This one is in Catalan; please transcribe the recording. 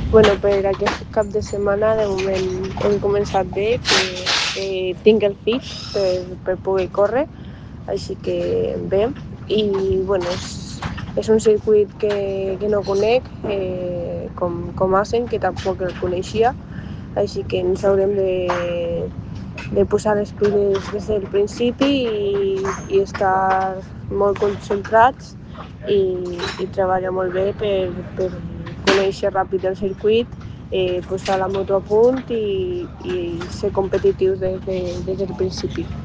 Bueno, per aquest cap de setmana de moment hem començat bé, que tinc el fit per poder córrer, així que bé. I bueno, és un circuit que no conec, com Assen, que tampoc el coneixia, així que ens haurem de posar les piles des del principi i estar molt concentrats i treballar molt bé per conèixer ràpid el circuit, posar la moto a punt i ser competitius des del principi.